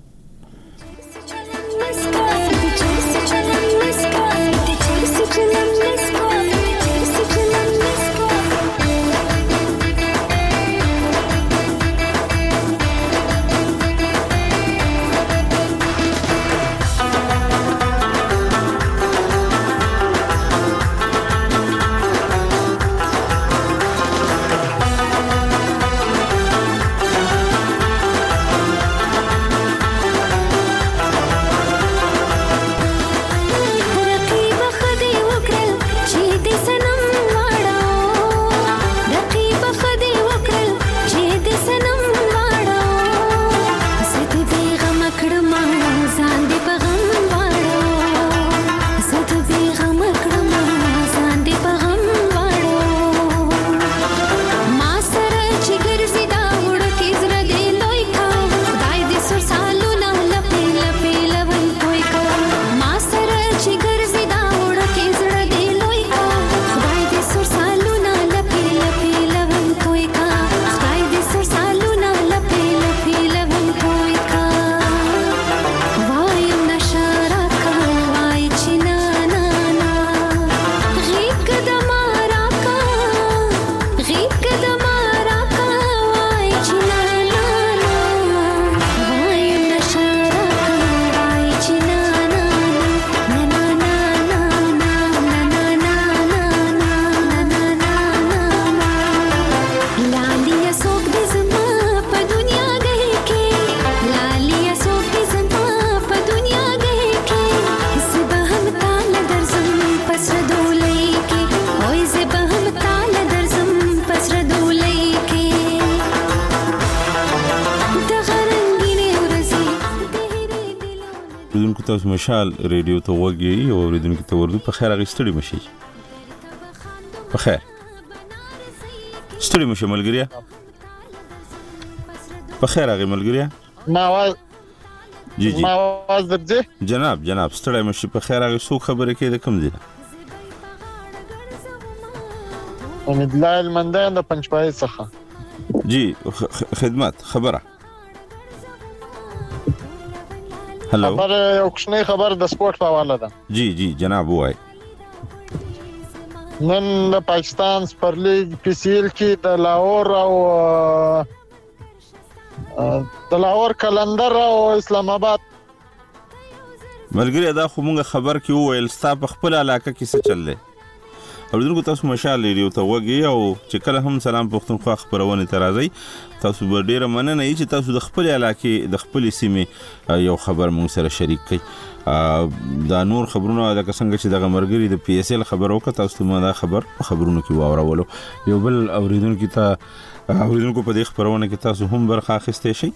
تاسو مشال ریډیو ته وګورئ او اوریدونکو ته ورته په خیر اغستړي مشي په خیر ستړي مشه ملګریا په خیر اغه ملګریا ما आवाज جی ما आवाज درځي جناب ستړي مشه په خیر اغه سو خبره کې د کم دي ان دلایل مندان د پنځپای څخه جی خدمت خبره هلو خبر یو کوچنی خبر د سپورت په حواله ده جی جناب وای نن د پاکستان سپر لیګ پی سی ایل کې د لاهور او کلندر او اسلام آباد ملګری دا خو مونږ خبر کې وویل ستا په خپل علاقه کې څه چل دی اوریدونکو تاسو مشال ریډیو ته وګورئ او چې کله هم سلام پښتونخوا خبرونه ته راځي تاسو به ډیره مننه چې تاسو د خپل علاقې د خپل سیمې یو خبر مونږ سره شریک کړئ دا نور خبرونه د څنګه چې د مرګري د پی اس ال خبر وکړه تاسو ما دا خبرونه کې واورولو یو بل اوریدونکو ته په دې خبرونه کې تاسو هم برخه اخیستئ شئ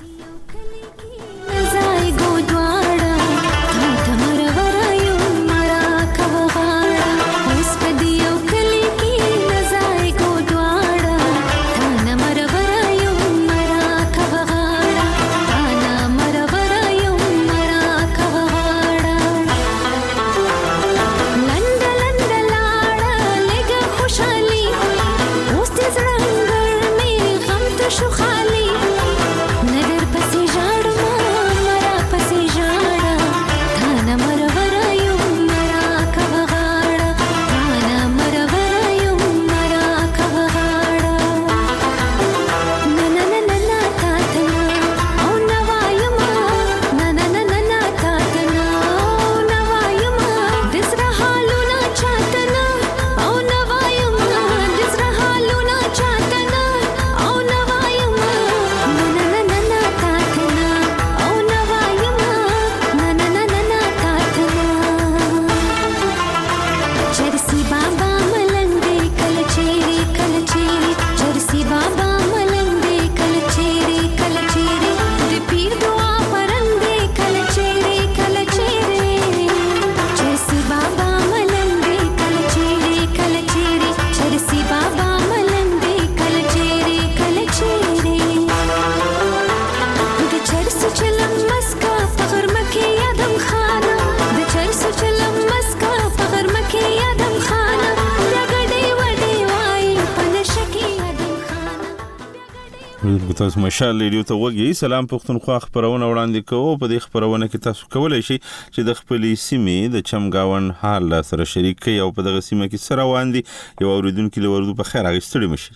تاسو مشال ریډیو ته وګورئ سلام پښتونخوا خبرونه وړاندې کوو په دې خبرونه کې تاسو کولای شئ چې د خپلې سیمې د چمګاون حال سره شریک کړئ او په دغه سیمه کې سره واندي یو اوریدونکو له ورته په خیر اغستړي مشي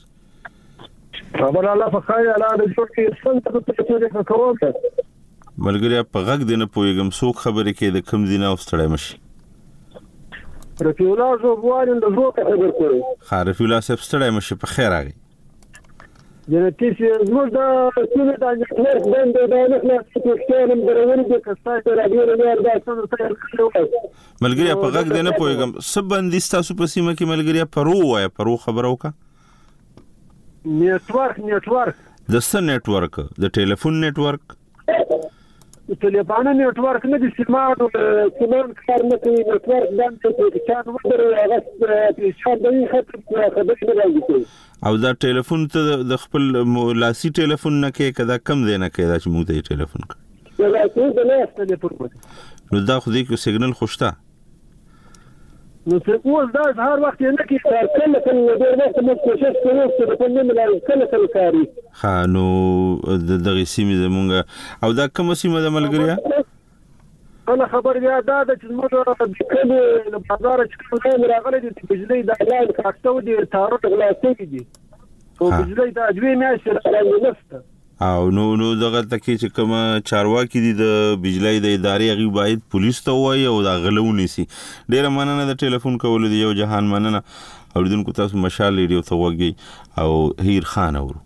خبر الله په خیر الله د جوړ کې څنګه ته کوو ملګری په غږ دینه پویګم څوک خبرې کې د کم دینه واستړی مشي رفیع الله زوبوان د زوک خبر کوي رفیع الله صاحب ستړی مشي په خیر اغي جنتی زموږ د سیمې د انجنیر بند د نه څه برابر د کسای راډیو نه دا څنګه ملګری په غږ دینه پویګم سب بندي تاسو په سیمه کې ملګری پرو خبرو کا نیټورک د څه نیټورک د ټلیفون نیټورک ټلیفون نیټورک نه د سیمانو کار نه کوي نیټورک باندې چې چا نو هغه خبرې راځي او دا ټلیفون ته د خپل لاسي ټلیفون نه کې کدا کم دی نه کې دا چې موږ ته ټلیفون کوي نو دا خو دې کې سیګنل خوشته نو څه اوس دا هر وخت نه کې کله ډېر وخت موږ کوشش کوو چې په دې ملي کله کاری نو دغه سیمه زمونږ او دا کوم سیمه د ملګریا انا خبر بیا دا چې موږ د کله په بازار کې کوم راغلي د بجلی د اعلان کاټو دي تارو غلاستي دي او بجلی د اجوی میاشت راغلي نفته او نو دغه تکي چې کوم چارواکي دي د بجلی د ادارې غي باید پولیس ته وایي او دا غلونی سي ډیره مننه د ټلیفون کول دی یو جهان مننه اوریدونکو تاسو مشال ریډیو ته وګورئ او هیر خان اورو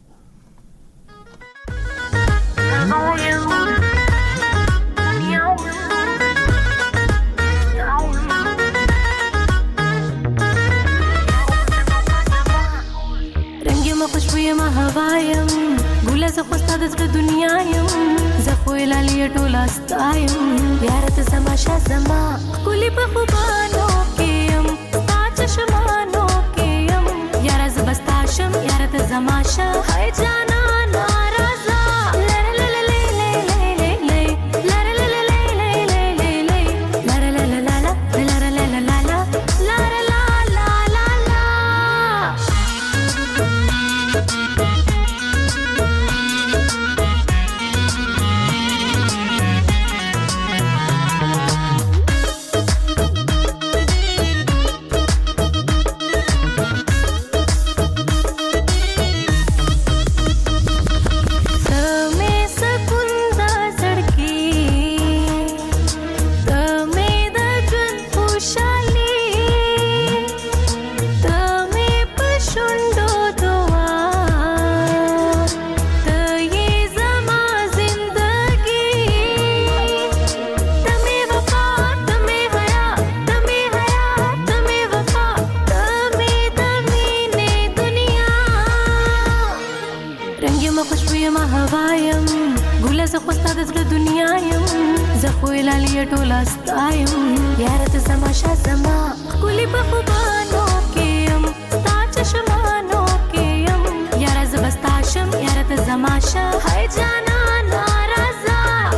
خوشبوی ما هوایم ګوله زه خو ستا د زړه دنیا یم زه خو لالی ټولا ستایم یار ته زما شا زما کلی په خوبانو کېم ستا چشمانو کېم یار زبستاشم یار ته زما شا هاي جانا ناراضه ټولا ستایم یار ته زما شا زما کلی په خوبانو کېم ستا چشمانو کېم یار زبستاشم یار ته زما شا هاي جانا ناراضه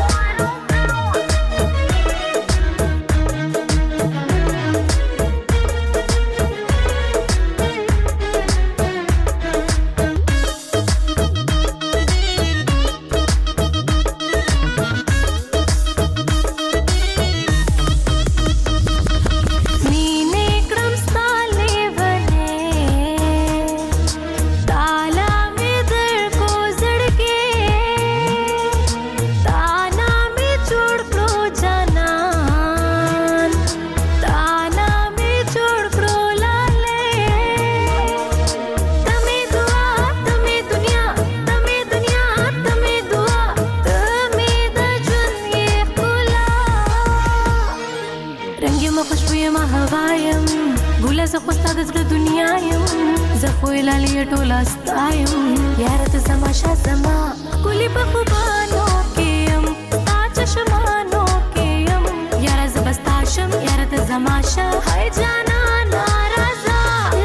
ټولا ستایم یار ته زما شا زما کلی په خوبانو کېم ستا چشمانو کېم یار زبستاشم یار ته زما شا هاي جانا ناراضه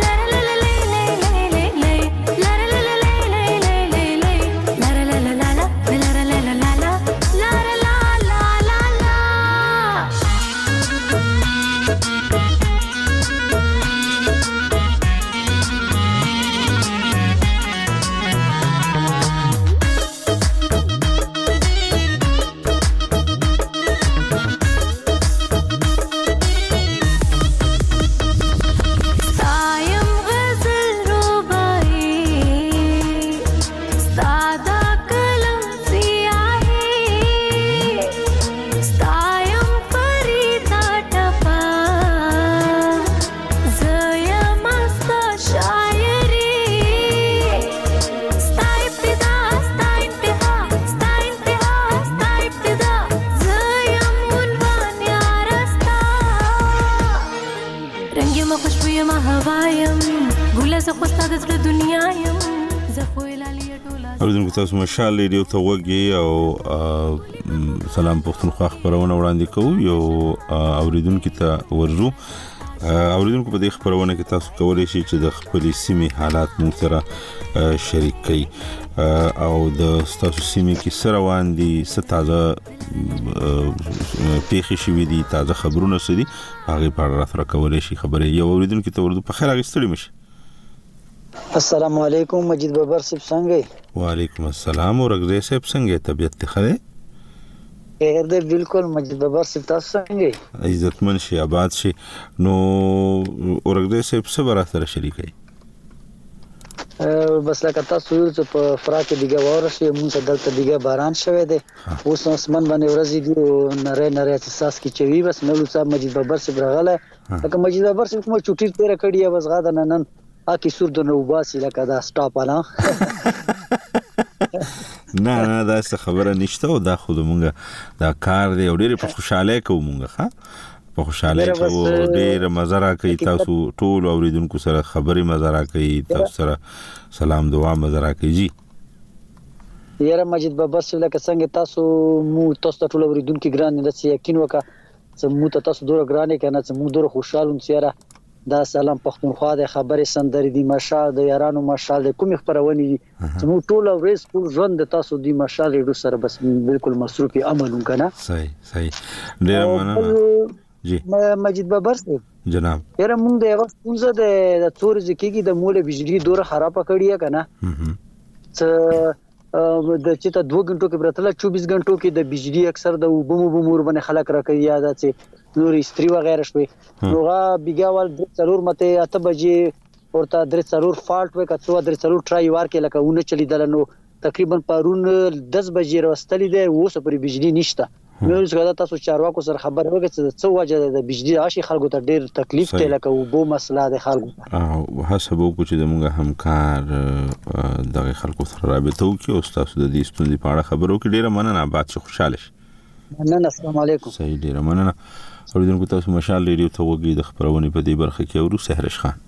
اوریدونکو تاسو مشال ریډیو ته وګورئ او سلام پښتونخوا خبرونه وړاندې کوو یو اوریدونکو ته ورزو اوریدونکو په دې خبرونه کې تاسو کولای شئ چې د خپل سیمې حالات مو سره شریک کړئ او د تاسو سیمې کې سره روان دي ستاسو پیښې شوې دي تازه خبرونه سړي هغه په اړه سره کولای شي خبرې یو اوریدونکو ته ورزو په خیر اغستړي مشه السلام علیکم مجید بابر صاحب څنګه وعلیکم السلام ورغزه صاحب څنګه طبيعت ښه خیر دې بالکل مجید بابر صاحب تاسو څنګه عزتمن شي آباد شي نو ورغزه صاحب سره سره شریکای بس لکه تاسو چې په فراق دیګه ورشي موږ دلته دیګه باران شوه دي اوس اسمان باندې ورځي دی نره احساس کی چوي بس نو صاحب مجید بابر صاحب راغله لکه مجید بابر صاحب کوم چټی تیر کړی بس غاده نن اکی سور د نو باسي لکه دا سټاپ انا نه دا څه خبره نشته او دا خود مونږه دا کار دی او ډېر په خوشاله کوو مونږه ها په خوشاله کوو ډېر مزه راکوي تاسو ټول اوریدونکو سره خبري مزه راکوي تاسو سره سلام دعا مزه راکوي جی یاره مجید بابر صاحب لکه څنګه تاسو مو تاسو ټول اوریدونکو ګران دي چې یقین وکړه چې مو تاسو دوره ګران کنه چې مو دوره خوشاله یم چې یاره دا سلام پښتونخوا د خبرې سندري دي ماشال د یارانو ماشال د کوم خبرونی دي چې مو ټول ورځ ټول ژوند د تاسو دی ماشال ډو سره بس بالکل مصروفي عمل وکنه صحیح ډیر مننه جی مجید بابر صاحب جناب یاره مونږ د یو څه د تور ځکیږي د موله بجلی دوره خراب کړی کنه چې د چې ته 2 غنټو کې برتله 24 غنټو کې د بجلی اکثر د بومو باندې خلک راکړي یاد چې نور استری وغیرہ شوي نوغه بیګاول 3 مته 8 بجې ورته 3 فالټ وکړه څو 3 ټرای وار کې لکه ونه چلیدل نو تقریبا پرون 10 بجې راستلې ده اوس پر بجلی نشته نو څنګه تاسو چارواکو سره خبر وکړئ چې څو وجه د بجلی راشي خلکو ته ډیر تکلیف ته لکه وبو مسله د خلکو او حسب وکړو چې موږ همکار دغه خلکو سره رابطه وکړو او تاسو د دې ستونزې په اړه خبرو کې ډیره مننه بعد څه خوشاله شئ مننه السلام علیکم صحیح ډیره مننه اوریدونکو تاسو مشال ریډیو ته وګورئ د خبرونه په دې برخه کې ورو سحرش خان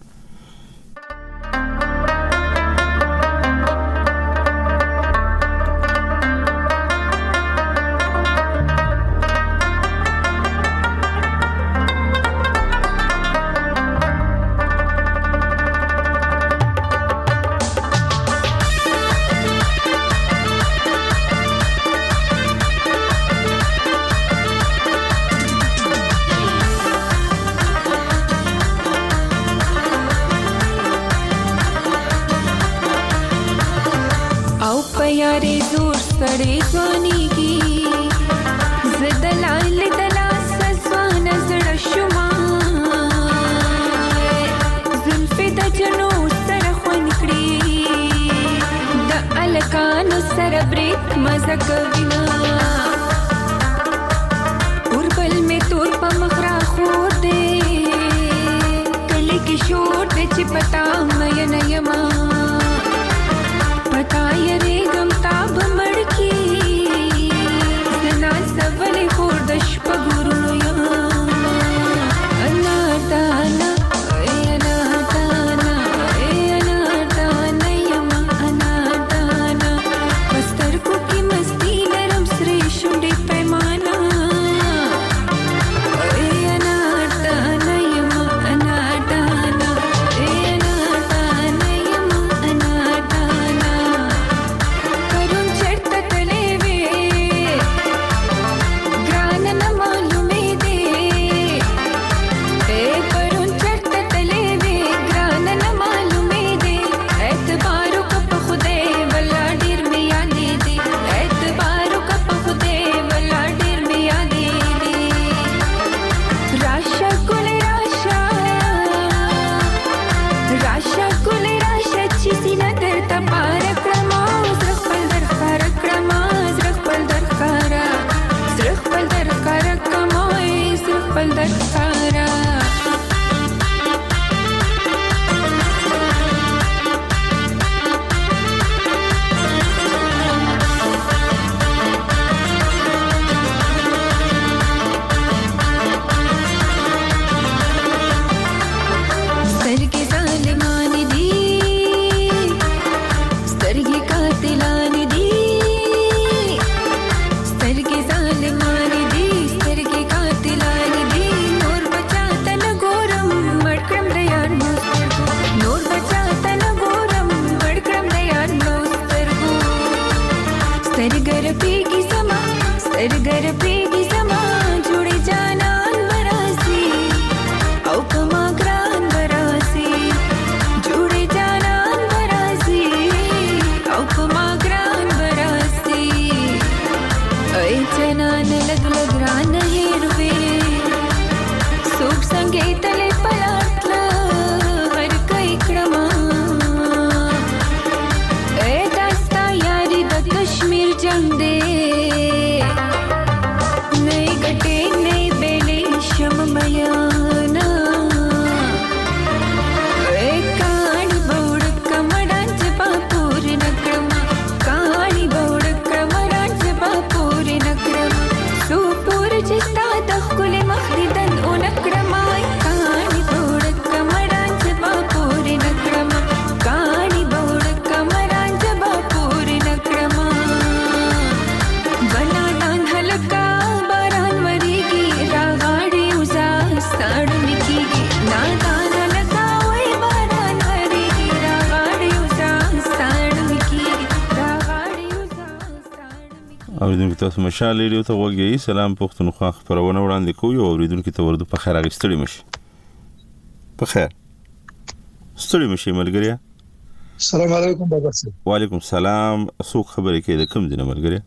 اوریدونکو تاسو مشال ریډیو ته وګورئ. سلام پښتونخوا خبرونه وړاندې کوي. اوریدونکو ته ورته په خیر اغستړي مشي. په خیر ستړي مشي ملګریا. السلام علیکم بابا صاحب. وعلیکم السلام. څوک خبرې کوي د کوم دینه ملګریا؟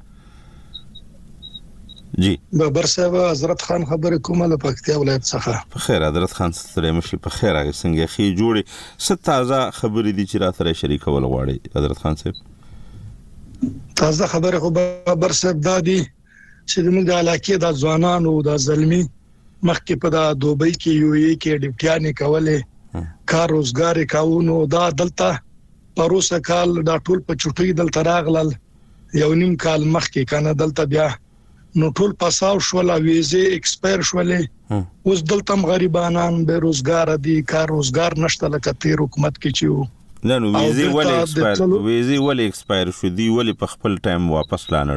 جی بابر صاحب حضرت خان خبرې کوم له پکتیا ولایت څخه. په خیر حضرت خان ستړي مشي. په خیر هغه څنګه خې جوړي ست تازه خبرې دي چې را سره شریکول غواړي حضرت خان صاحب؟ تازه خبره خو بابر صاحب دادی چې موږ د علاقې د ځوانانو د زلمی مخکې په د دوبۍ کې یو ای کې ډیپټیانې کولې کار روزګار کاونو دا دلته پروسه کال دا ټول په چټي دلته راغلل یو نیم کال مخکې کنه دلته بیا نو ټول پاساو شول ویزه ایکسپایر شولې اوس دلته غریبانان به روزګار دي کار روزګار نشته لکه تیر حکومت کې چې نه نو ویزه ولې ایکسپایر شو دی ولې په خپل ټایم واپس لانړ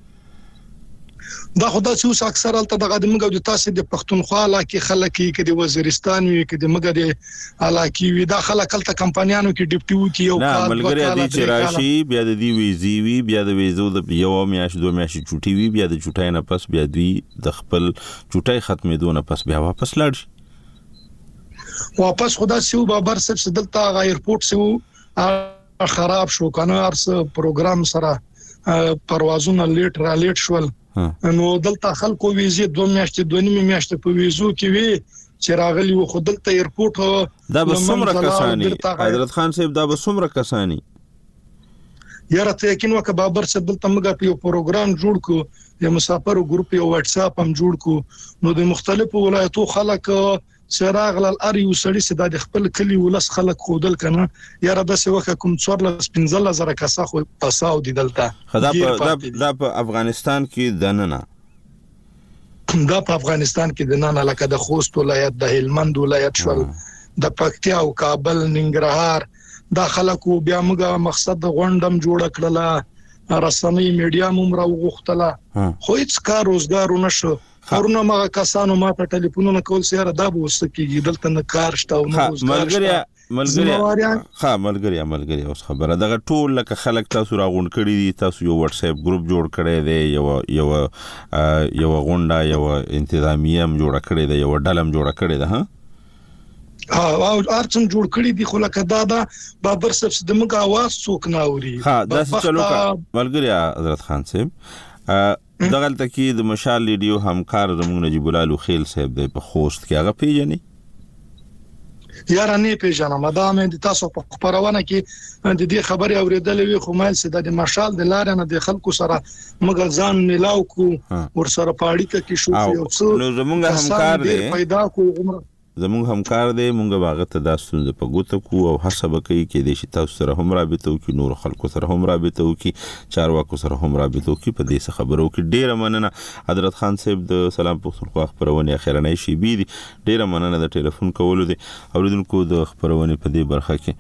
دا خدا چې اوس اکثر الته دغه د موږ د تاسو د پښتونخوا علاقې خلک کې د وزیرستان وي کې د موږ د علاقې وي دا خلک الته کمپانیانو کې ډیپټي وو کې یو کال ملګری دي چې راشي بیا د دی ویزي وي بیا د ویزو د یو میاش دوه میاش چټي وي بیا د چټای نه پس بیا دوی د خپل چټای ختمېدو نه پس بیا واپس لاړ شي. واپس خدا سیو بابر صاحب دلته ایرپورټ سیو خراب شو کنه ارس پروګرام سره پروازونه لیټ شول نو دلته خلکو ویزه 2 میاشتې 2.5 میاشتې په ویزو کې وی چې راغلی و خو دلته ایرپورټ دا به څومره کسانی حضرت خان صاحب دا به څومره کسانی یاره ته یقین وکړه بابر صاحب دلته موږ په یو پروګرام جوړ کو د مسافرو ګروپ یو واتس اپ هم جوړ کو نو د مختلفو ولایتو خلک سراغ لال اریو سړي سدا د خپل کلی ولس خلک خودل کنه یاره د څه وخت کوم 14,000 کسا خو پاساو دي دلته دا په افغانستان کې دننه دا په افغانستان کې دننه لکه د خوست ولایت د هلمند ولایت شول د پکتیا او کابل ننګرهار دا خلکو بیا موږ مقصد غونډم جوړ کړله رسنۍ میډیا موږ راوغختله خو هیڅ کار روزګار نشو خورونه ما کسانو ما ته ټلیفونونه کول سره دا به وسکیږي دلته نه کار شته او نه روزګار ملګری اوس خبره دغه ټول لکه خلک تاسو راغون کړی دي تاسو یو واتس اپ ګروپ جوړ کړی دی یو غونډه یو انتظامیه جوړ کړی دی یو ډلم جوړ کړی دی او ارڅم جوړ کړی دی خو لکه دا بابر صاحب د موږ आवाज څوک نه اوري دا چلو ملګری حضرت خان صاحب دغلته کې د مشال ریډیو همکار زموږ نجیب الله خیل صاحب د په خوست کې هغه پیژنې یاره نه پیژنم دا مې د تاسو په خبرونه کې د دې خبرې اوریدلې وي خو مال سي د مشال د لارې نه د خلکو سره موږ ځان ملاو کو ور سره پاړی کې شو یو څو نو زموږ همکار دی پیدا کو عمر زموږ همکار دی مونږ باغ ته د ستونزې په ګوته کو او حساب کوي کې د شي تاسو سره هم رابطه او کې نور خلکو سره هم رابطه او کې چارواکو سره هم رابطه او کې په دې خبرو کې ډیره مننه حضرت خان صاحب د سلام پښتونخوا خبرونه اخیرنۍ شي بي ډیره مننه د ټلیفون کولو دي اوریدونکو د خبرونه په دې برخه کې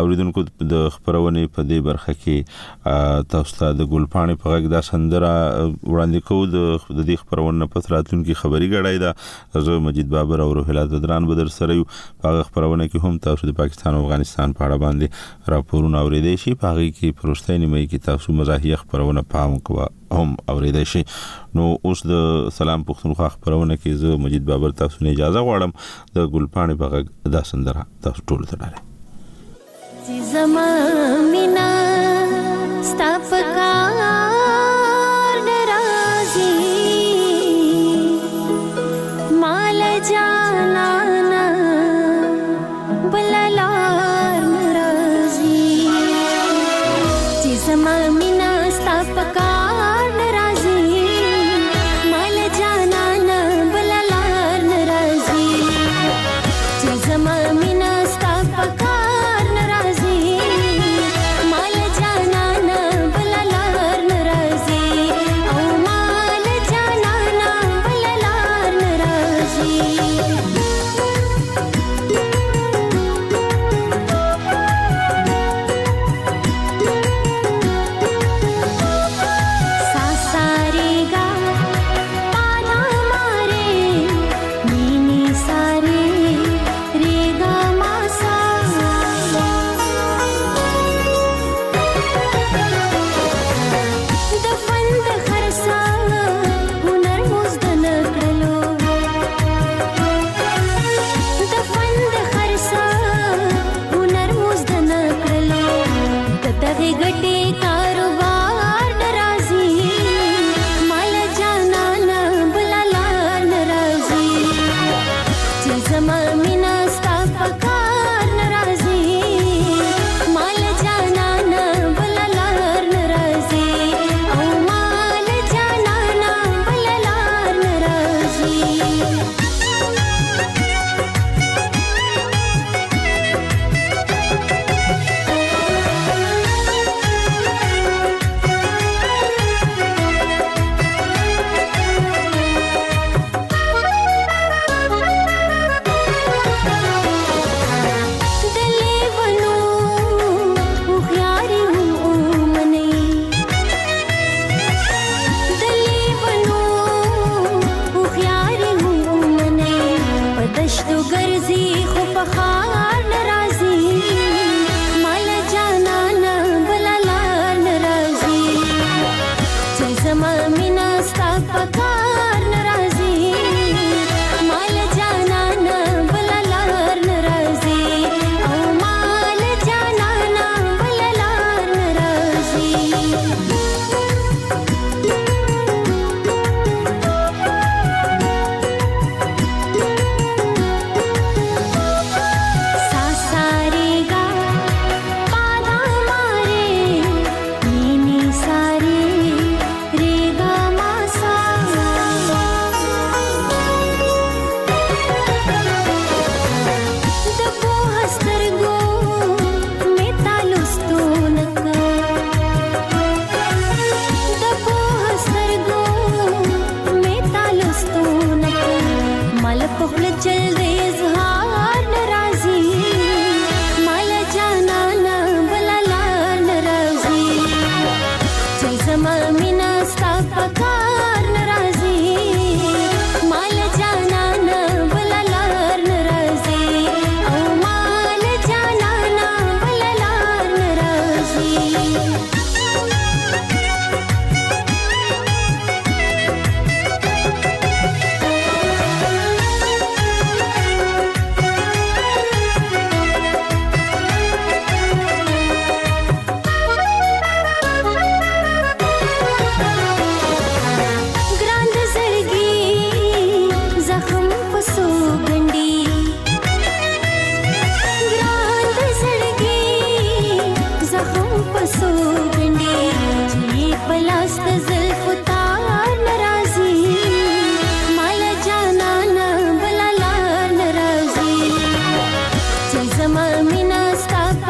تاسو ته د ګلپاڼې په غږ د سندره وړاندې کوو د دې خبرونه په راتلونکي خبري غړای دا زه مجید بابر او روحیلات بدران بدر سره یو په خبرونه کې هم تاسو د پاکستان او افغانستان په اړه باندې راپورونه اوریدئ شي په هغه کې پروستۍ نیمه کې تاسو مزاحیه خبرونه پام کوه هم اوریدئ شي نو اوس د سلام پښتونخوا خبرونه کې زه مجید بابر تاسو نه اجازه غواړم د ګلپاڼې په غږ د سندره تاسو ټول ته ډالې زمانینا ستفکار ناراضی مال جانا بلالار ناراضی زمانینا ستفکار ناراضی مال جانا بلالار ناراضی زمانینا ستفکار ناراضی مال جانا بلالار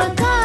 پکار